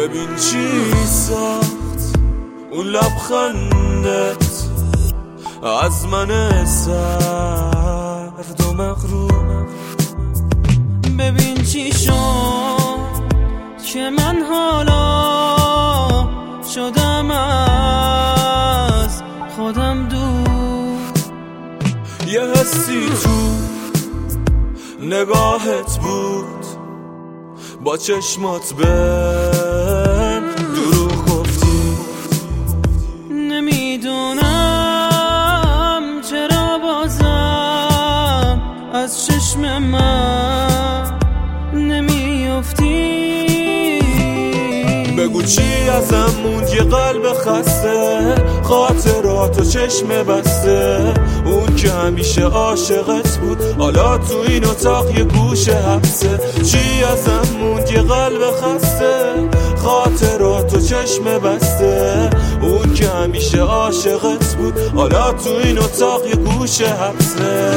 ببین چی ساخت اون لبخندت از من سرد و مغرور. ببین چی شد که من حالا شدم از خودم دور. یه حسی تو نگاهت بود، با چشمات بهم دروغ گفتی. نمیدونم چرا بازم از چشم من نمیافتی. بگو چی ازم موند، یه قلب خسته، خاطرات و چشم بسته. اون که همیشه عاشقت بود حالا تو این اتاق یه گوشه حبسه. چی ازم موند، یه قلب خسته، خاطرات و چشم بسته. اون که همیشه عاشقت بود حالا تو این اتاق یه گوشه حبسه.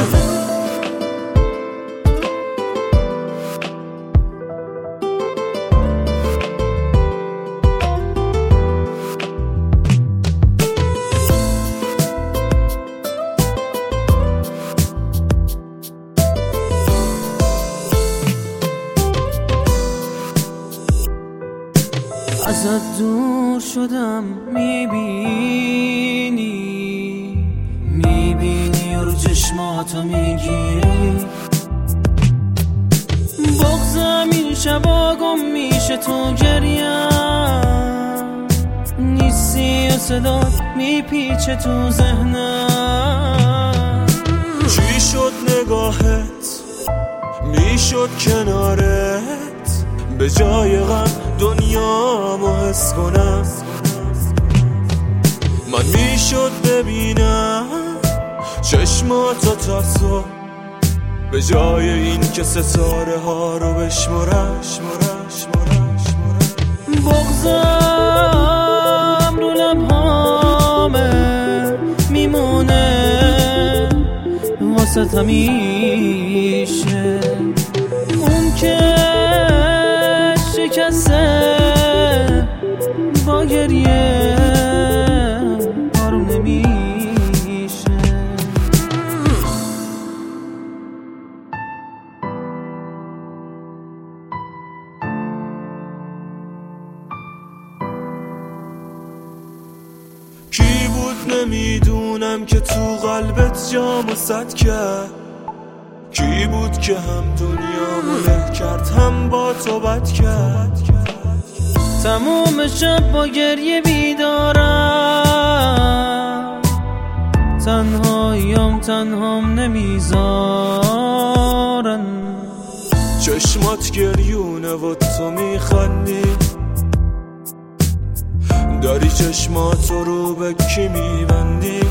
ازت دور شدم، میبینی و رو چشماتو میگیری. بغضم این شبا گم میشه تو گریم، نیستی و صدات میپیچه تو ذهنم. چی شد نگاهت میشد کنارت، به جای غم دنیامو حس کنم. من میشد ببینم چشماتو تا صبح، به جای این که ستاره ها رو بشمرم. بغضم رو لبهامه میمونه واسه همیشه. اون که شکسته با گریه آروم نمیشه. کی بود نمیدونم که تو قلبت جامو سد کرد. کی بود که هم دنیامو له کرد هم با تو بد کرد. تموم شب با گریه بیدارم، تنهام نمیذارن. چشمات گریونه و تو میخندی، داری چشماتو رو به کی میبندی.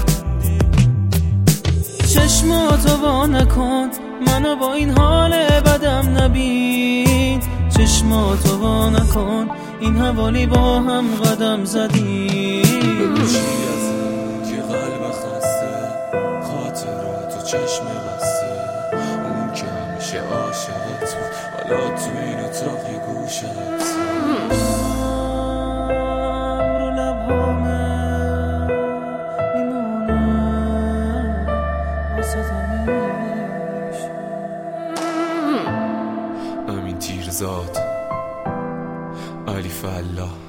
چشماتو وا نکن، منو با این حال بدم نبین. چشماتو وا نکن، این حوالی با هم قدم زدیم. چی ازم که قلب خسته، خاطرات و چشم بسته. اون که همیشه عاشقت بود حالا تو این اتاق یه گوشه حبسه. رو لبهامه میمونه واسه همیشه. امین تیرزاد، علی فلاح.